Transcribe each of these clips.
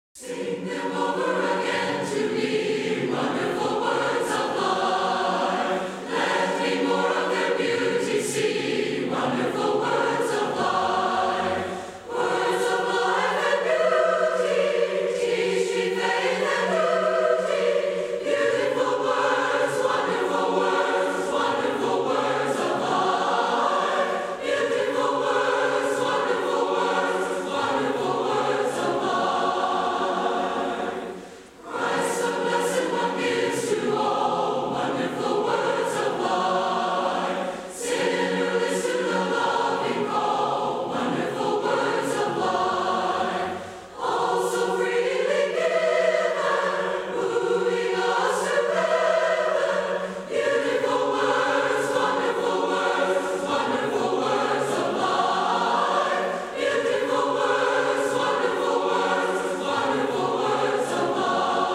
Sing them over again to me, wonderful words of life. Let me more of their beauty see, wonderful words of life. Words of life and beauty, teach me faith and duty. Beautiful words, wonderful words, wonderful words of life. Beautiful words, wonderful words, wonderful words of life. Christ the Blessed One gives to all wonderful words of life. Sinner, listen to the loving call, wonderful words of life. All so freely given, moving us to heaven. Beautiful words, wonderful words, wonderful words of life. Beautiful words, wonderful words, wonderful words of life.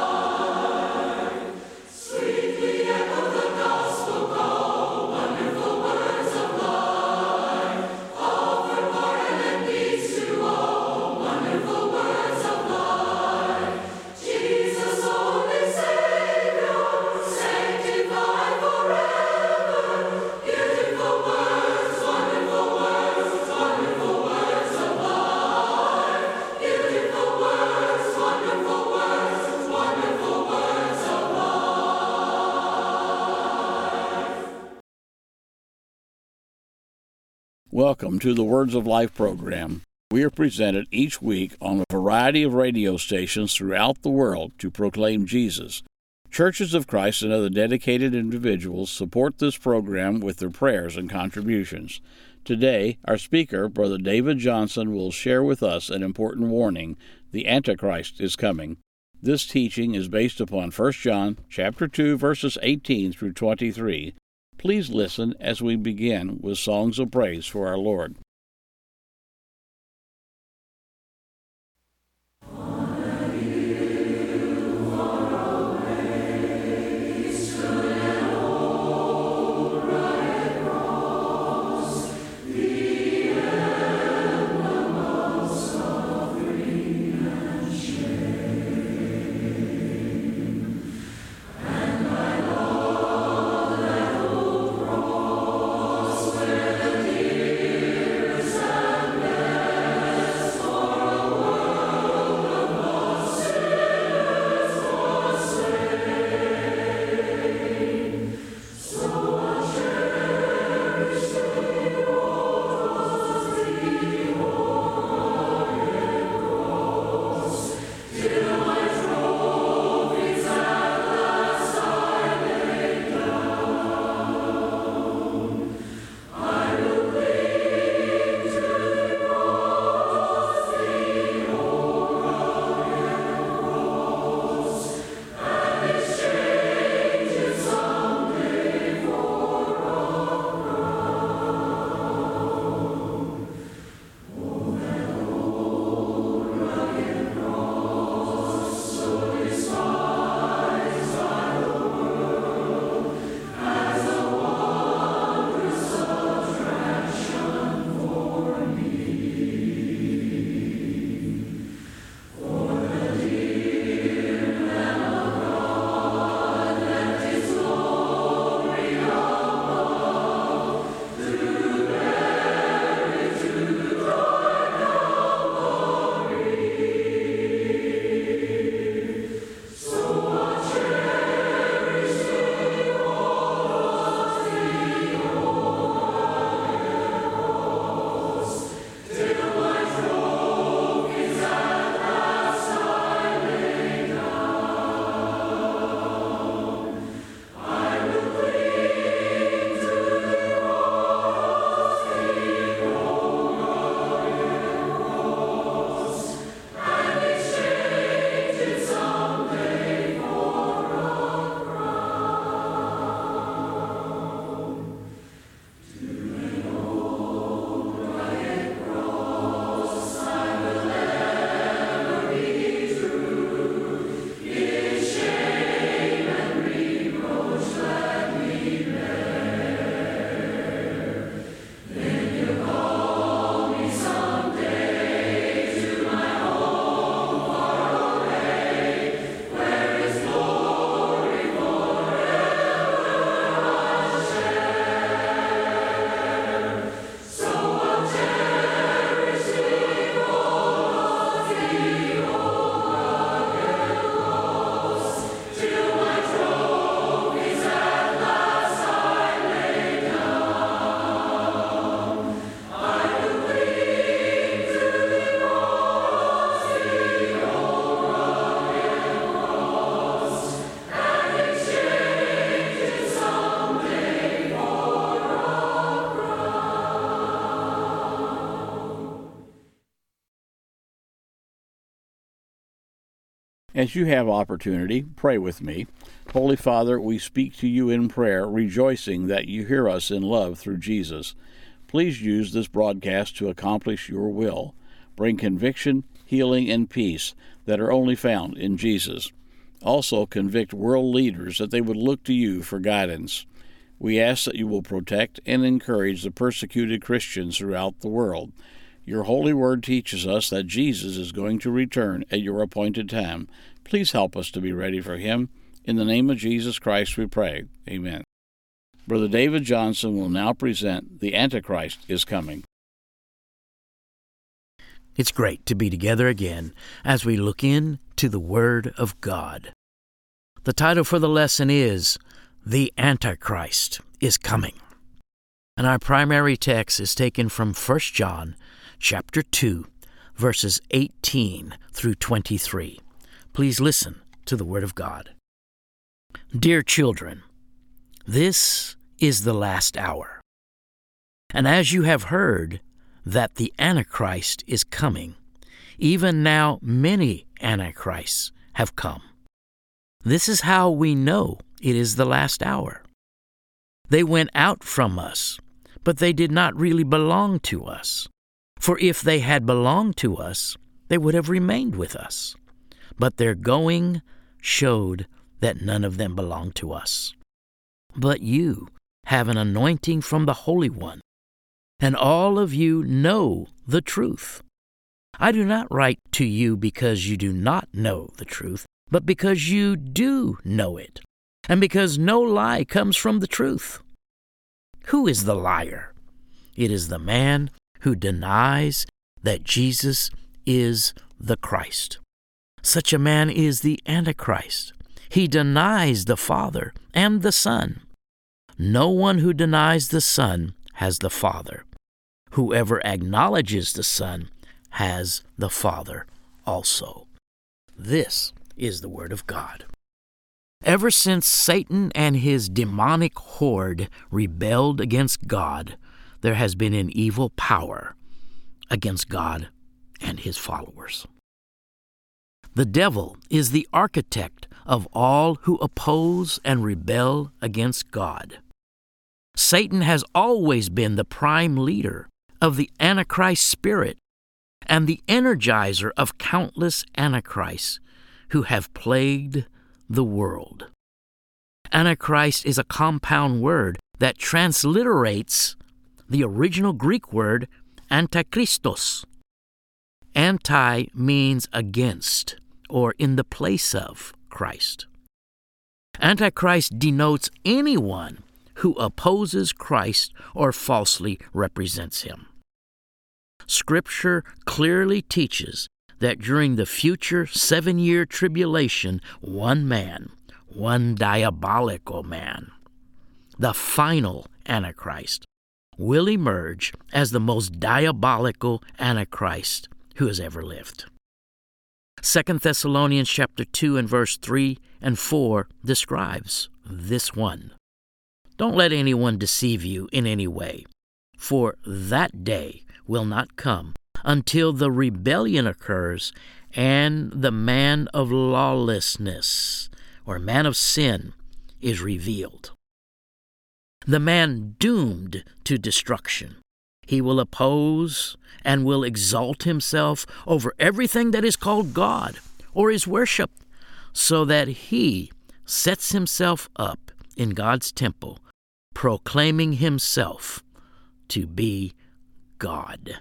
Sweetly echo the gospel call, wonderful words of life. Offer pardon and peace to all, wonderful words of life. Jesus, only Savior, sanctified forever. Beautiful words, wonderful words, wonderful words of life. Beautiful words, wonderful words, wonderful words of life. Welcome to the Words of Life program. We are presented each week on a variety of radio stations throughout the world to proclaim Jesus. Churches of Christ and other dedicated individuals support this program with their prayers and contributions. Today, our speaker, Brother David Johnson, will share with us an important warning: the Antichrist is coming. This teaching is based upon 1 John chapter 2, verses 18 through 23. Please listen as we begin with songs of praise for our Lord. Where the dear As you have opportunity, pray with me. Holy Father, we speak to you in prayer, rejoicing that you hear us in love through Jesus. Please use this broadcast to accomplish your will. Bring conviction, healing, and peace that are only found in Jesus. Also, convict world leaders that they would look to you for guidance. We ask that you will protect and encourage the persecuted Christians throughout the world. Your holy word teaches us that Jesus is going to return at your appointed time. Please help us to be ready for him. In the name of Jesus Christ we pray. Amen. Brother David Johnson will now present The Antichrist is Coming. It's great to be together again as we look into the Word of God. The title for the lesson is The Antichrist is Coming. And our primary text is taken from 1 John chapter 2, verses 18 through 23. Please listen to the Word of God. Dear children, this is the last hour. And as you have heard that the Antichrist is coming, even now many Antichrists have come. This is how we know it is the last hour. They went out from us, but they did not really belong to us. For if they had belonged to us, they would have remained with us. But their going showed that none of them belonged to us. But you have an anointing from the Holy One, and all of you know the truth. I do not write to you because you do not know the truth, but because you do know it, and because no lie comes from the truth. Who is the liar? It is the man who denies that Jesus is the Christ. Such a man is the Antichrist. He denies the Father and the Son. No one who denies the Son has the Father. Whoever acknowledges the Son has the Father also. This is the Word of God. Ever since Satan and his demonic horde rebelled against God, there has been an evil power against God and his followers. The devil is the architect of all who oppose and rebel against God. Satan has always been the prime leader of the Antichrist spirit and the energizer of countless Antichrists who have plagued the world. Antichrist is a compound word that transliterates the original Greek word antikristos. Anti means against or in the place of Christ. Antichrist denotes anyone who opposes Christ or falsely represents him. Scripture clearly teaches that during the future 7-year tribulation, one man, one diabolical man, the final Antichrist, will emerge as the most diabolical Antichrist who has ever lived. 2 Thessalonians chapter 2 and verse 3 and 4 describes this one. Don't let anyone deceive you in any way, for that day will not come until the rebellion occurs and the man of lawlessness, or man of sin, is revealed. The man doomed to destruction. He will oppose and will exalt himself over everything that is called God or is worshipped, so that he sets himself up in God's temple, proclaiming himself to be God.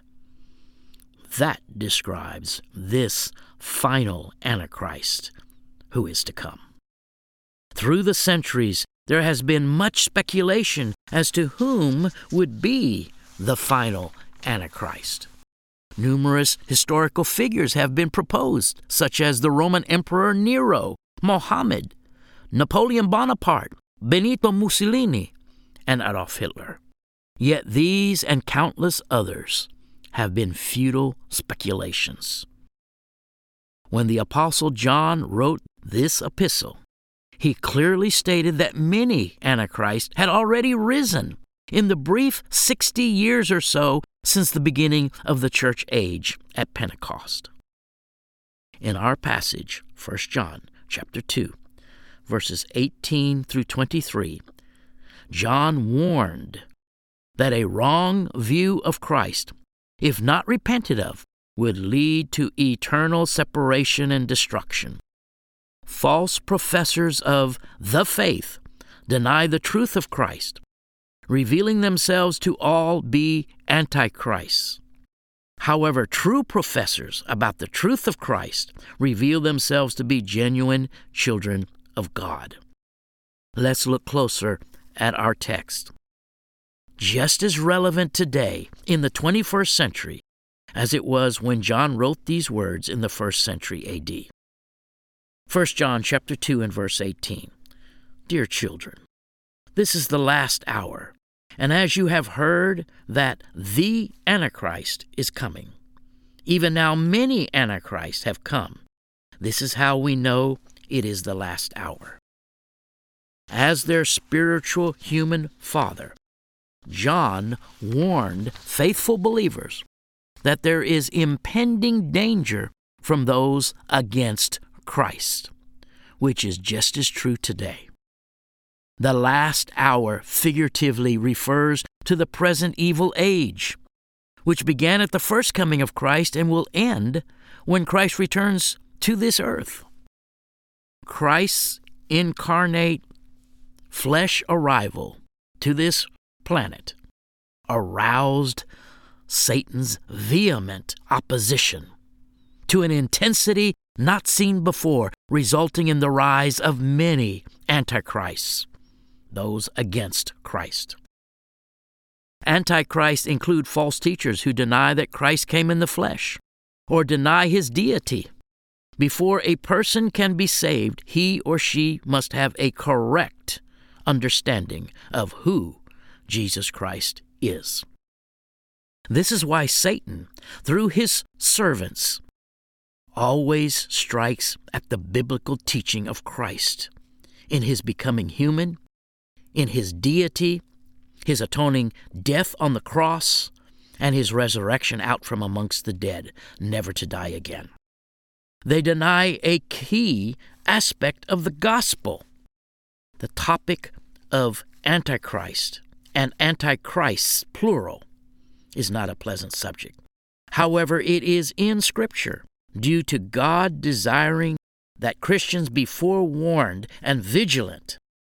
That describes this final Antichrist who is to come. Through the centuries, there has been much speculation as to whom would be the final Antichrist. Numerous historical figures have been proposed, such as the Roman Emperor Nero, Mohammed, Napoleon Bonaparte, Benito Mussolini, and Adolf Hitler. Yet these and countless others have been futile speculations. When the Apostle John wrote this epistle, he clearly stated that many Antichrists had already risen in the brief 60 years or so since the beginning of the church age at Pentecost. In our passage, 1 John chapter 2, verses 18 through 23, John warned that a wrong view of Christ, if not repented of, would lead to eternal separation and destruction. False professors of the faith deny the truth of Christ, revealing themselves to all be antichrists. However, true professors about the truth of Christ reveal themselves to be genuine children of God. Let's look closer at our text. Just as relevant today in the 21st century as it was when John wrote these words in the 1st century A.D. 1 John chapter 2 and verse 18. Dear children, this is the last hour, and as you have heard that the Antichrist is coming, even now many Antichrists have come. This is how we know it is the last hour. As their spiritual human father, John warned faithful believers that there is impending danger from those against Christ, which is just as true today. The last hour figuratively refers to the present evil age, which began at the first coming of Christ and will end when Christ returns to this earth. Christ's incarnate flesh arrival to this planet aroused Satan's vehement opposition to an intensity not seen before, resulting in the rise of many antichrists, those against Christ. Antichrists include false teachers who deny that Christ came in the flesh or deny his deity. Before a person can be saved, he or she must have a correct understanding of who Jesus Christ is. This is why Satan, through his servants, always strikes at the biblical teaching of Christ in his becoming human, in his deity, his atoning death on the cross, and his resurrection out from amongst the dead, never to die again. They deny a key aspect of the gospel. The topic of Antichrist and antichrists, plural, is not a pleasant subject. However, it is in Scripture, due to God desiring that Christians be forewarned and vigilant.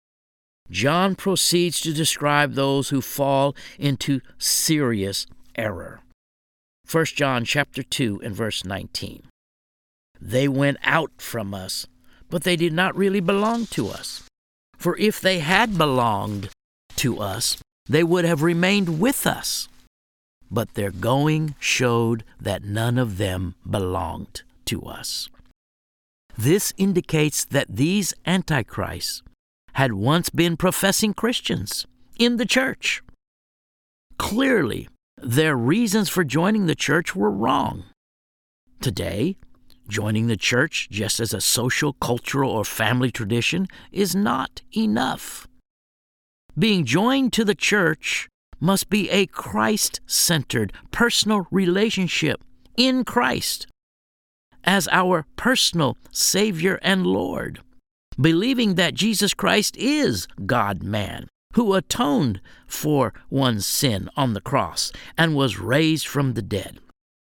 John proceeds to describe those who fall into serious error. 1 John chapter 2 and verse 19. They went out from us, but they did not really belong to us. For if they had belonged to us, they would have remained with us. But their going showed that none of them belonged to us. This indicates that these antichrists had once been professing Christians in the church. Clearly, their reasons for joining the church were wrong. Today, joining the church just as a social, cultural, or family tradition is not enough. Being joined to the church must be a Christ-centered personal relationship in Christ as our personal Savior and Lord, believing that Jesus Christ is God-man, who atoned for one's sin on the cross and was raised from the dead.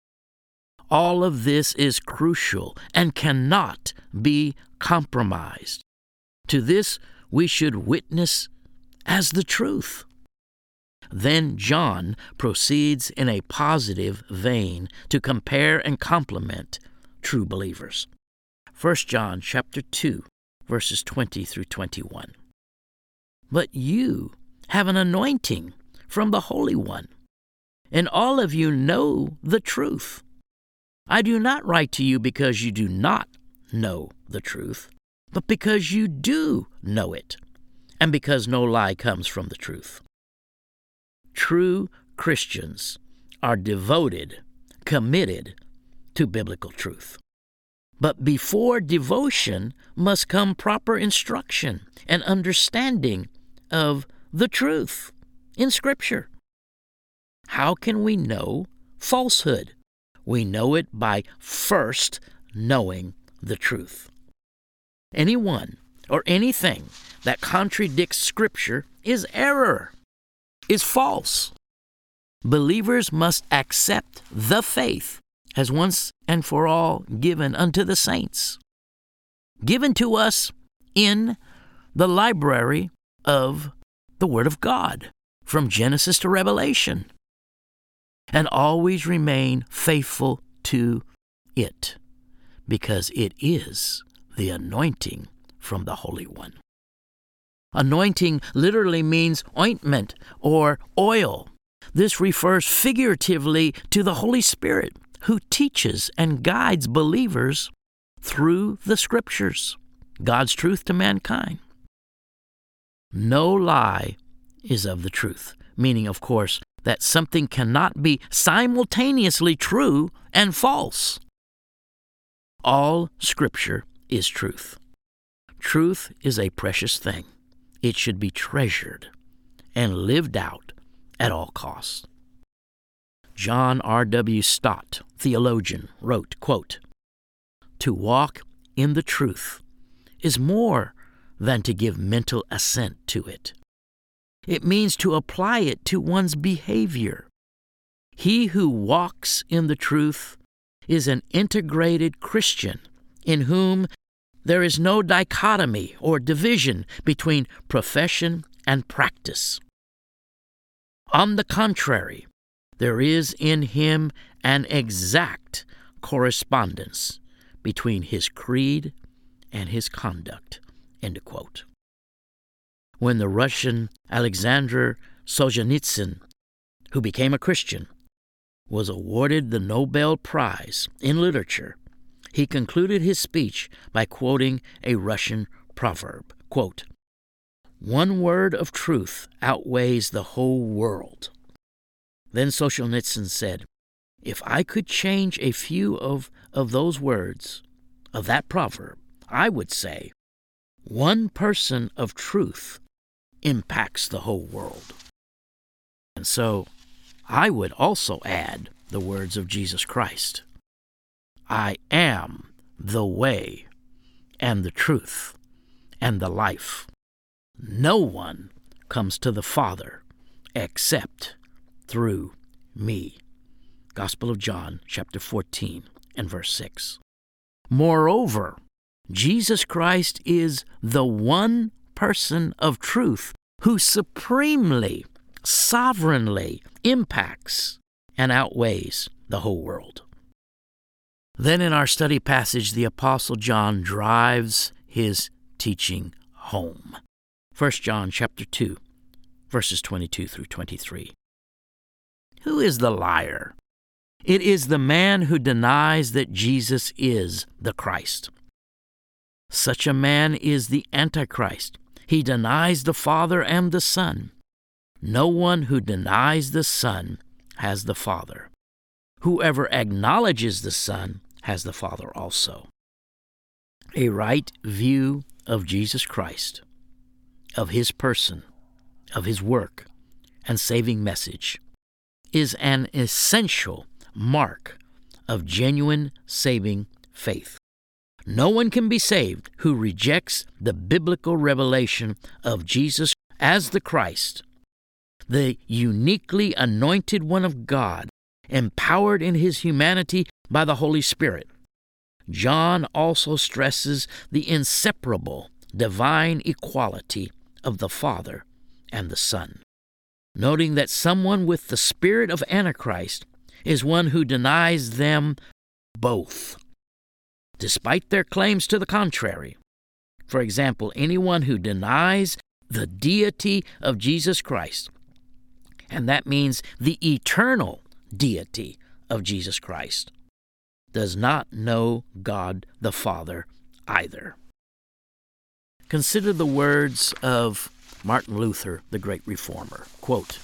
All of this is crucial and cannot be compromised. To this we should witness as the truth. Then John proceeds in a positive vein to compare and compliment true believers. 1 John chapter 2, verses 20 through 21. But you have an anointing from the Holy One, and all of you know the truth. I do not write to you because you do not know the truth, but because you do know it, and because no lie comes from the truth. True Christians are devoted, committed to biblical truth. But before devotion must come proper instruction and understanding of the truth in Scripture. How can we know falsehood? We know it by first knowing the truth. Anyone or anything that contradicts Scripture is error, is false. Believers must accept the faith as once and for all given unto the saints, given to us in the library of the Word of God, from Genesis to Revelation, and always remain faithful to it, because it is the anointing from the Holy One. Anointing literally means ointment or oil. This refers figuratively to the Holy Spirit, who teaches and guides believers through the Scriptures, God's truth to mankind. No lie is of the truth, meaning, of course, that something cannot be simultaneously true and false. All Scripture is truth. Truth is a precious thing. It should be treasured and lived out at all costs. John R.W. Stott, theologian, wrote, quote, "To walk in the truth is more than to give mental assent to it. It means to apply it to one's behavior. He who walks in the truth is an integrated Christian in whom there is no dichotomy or division between profession and practice. On the contrary, there is in him an exact correspondence between his creed and his conduct." End quote. When the Russian Alexander Solzhenitsyn, who became a Christian, was awarded the Nobel Prize in Literature, he concluded his speech by quoting a Russian proverb, quote, "One word of truth outweighs the whole world." Then Solzhenitsyn said, "If I could change a few of those words, of that proverb, I would say, one person of truth impacts the whole world." And so I would also add the words of Jesus Christ, "I am the way and the truth and the life. No one comes to the Father except through me." Gospel of John, chapter 14 and verse 6. Moreover, Jesus Christ is the one person of truth who supremely, sovereignly impacts and outweighs the whole world. Then in our study passage, the Apostle John drives his teaching home. 1 John chapter 2, verses 22 through 23. Who is the liar? It is the man who denies that Jesus is the Christ. Such a man is the Antichrist. He denies the Father and the Son. No one who denies the Son has the Father. Whoever acknowledges the Son has the Father also. A right view of Jesus Christ, of his person, of his work, and saving message is an essential mark of genuine saving faith. No one can be saved who rejects the biblical revelation of Jesus as the Christ, the uniquely anointed one of God, empowered in his humanity by the Holy Spirit. John also stresses the inseparable divine equality of the Father and the Son, noting that someone with the spirit of Antichrist is one who denies them both, despite their claims to the contrary. For example, anyone who denies the deity of Jesus Christ, and that means the eternal deity of Jesus Christ, does not know God the Father either. Consider the words of Martin Luther, the great reformer. Quote,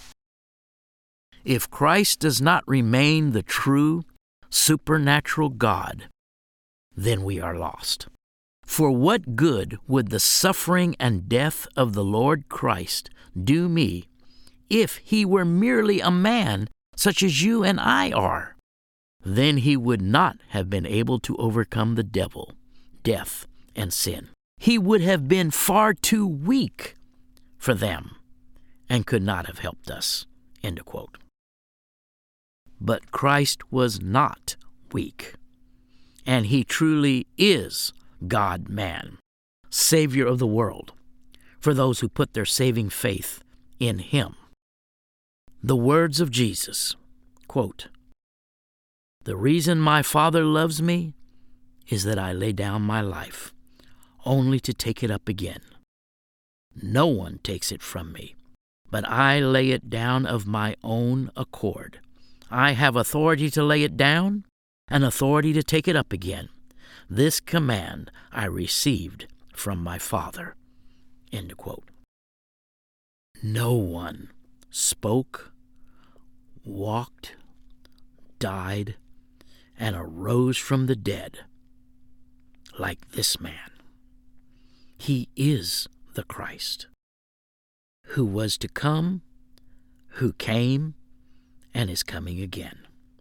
"If Christ does not remain the true, supernatural God, then we are lost. For what good would the suffering and death of the Lord Christ do me if he were merely a man such as you and I are? then he would not have been able to overcome the devil, death, and sin. He would have been far too weak for them and could not have helped us." End of quote. But Christ was not weak, and he truly is God-man, Savior of the world, for those who put their saving faith in him. The words of Jesus, quote, "The reason my Father loves me is that I lay down my life, only to take it up again. No one takes it from me, but I lay it down of my own accord. I have authority to lay it down and authority to take it up again. This command I received from my Father." End of quote. No one spoke, walked, died, and arose from the dead like this man. He is the Christ, who was to come, who came, and is coming again.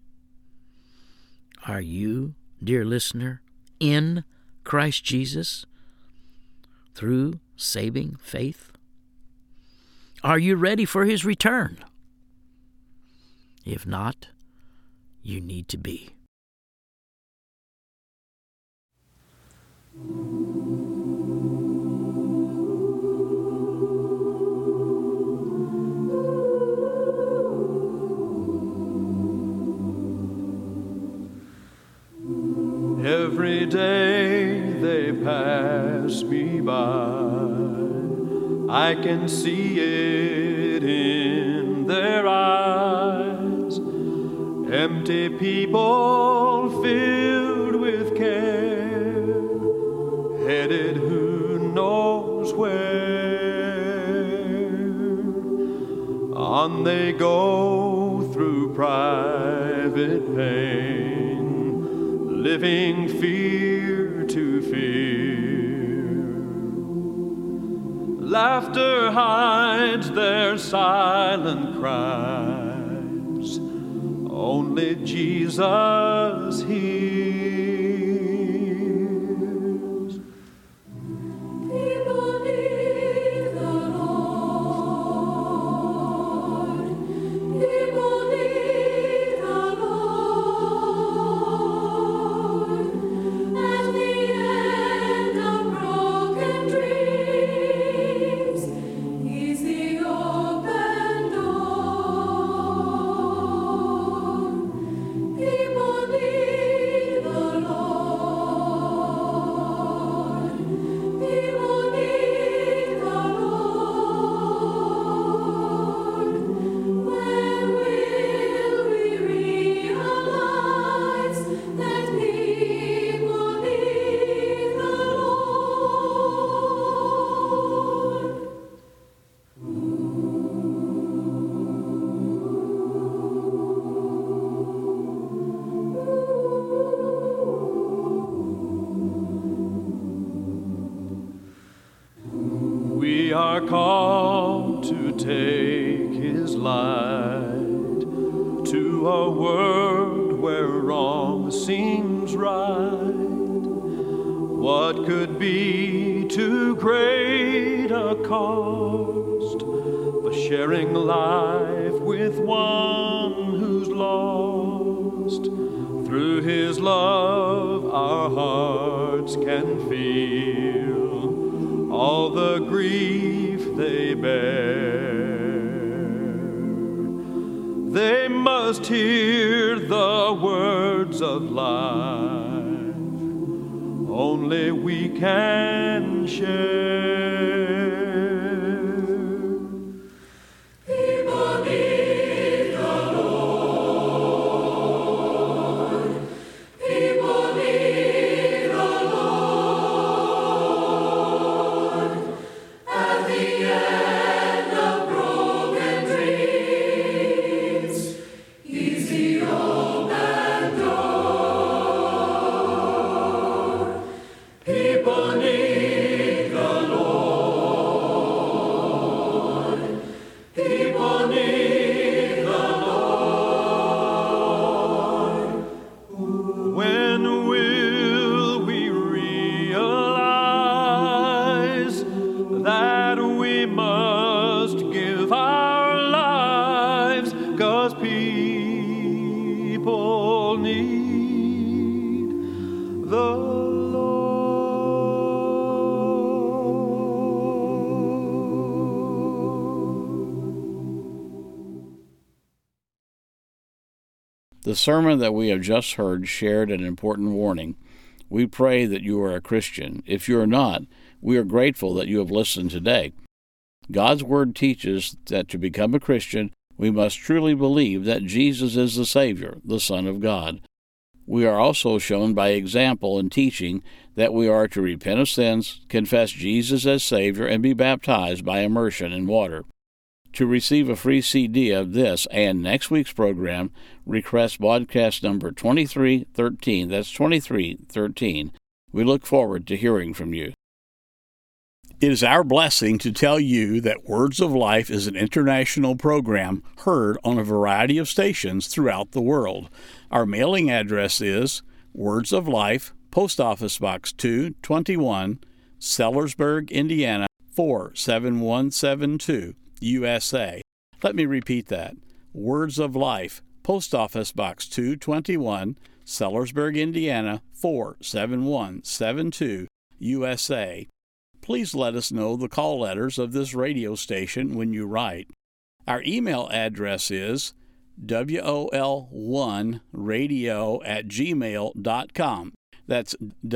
Are you, dear listener, in Christ Jesus through saving faith? Are you ready for his return? If not, you need to be. Every day they pass me by, I can see it in their eyes. Empty people filled with care, headed who knows where. On they go through private pain, living fear to fear. Laughter hides their silent cries, only Jesus hears. People need the Lord. People need the Lord. At the end of broken dreams, He's the open door. People need the Lord. People need the Lord. When will we realize that people need the Lord? We are called to take His light to a world where wrong seems right. What could be too great a cost for sharing life with one who's lost? Through His love our hearts can feel all the grief they bear. They must hear the words of life only we can share. People need the Lord. People need the Lord. At the end of broken dreams, He's the open door. People need the Lord. The sermon that we have just heard shared an important warning. We pray that you are a Christian. If you are not, we are grateful that you have listened today. God's Word teaches that to become a Christian, we must truly believe that Jesus is the Savior, the Son of God. We are also shown by example and teaching that we are to repent of sins, confess Jesus as Savior, and be baptized by immersion in water. To receive a free CD of this and next week's program, request podcast number 2313. That's 2313. We look forward to hearing from you. It is our blessing to tell you that Words of Life is an international program heard on a variety of stations throughout the world. Our mailing address is Words of Life, Post Office Box 221, Sellersburg, Indiana 47172, USA. Let me repeat that. Words of Life, Post Office Box 221, Sellersburg, Indiana 47172, USA. Please let us know the call letters of this radio station when you write. Our email address is wol1radio@gmail.com. That's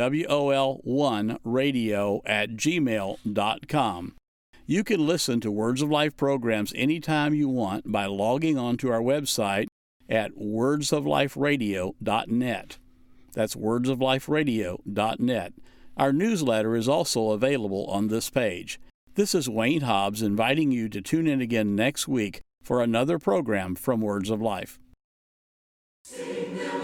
wol1radio@gmail.com. You can listen to Words of Life programs anytime you want by logging on to our website at wordsofliferadio.net. That's wordsofliferadio.net. Our newsletter is also available on this page. This is Wayne Hobbs inviting you to tune in again next week for another program from Words of Life. Sing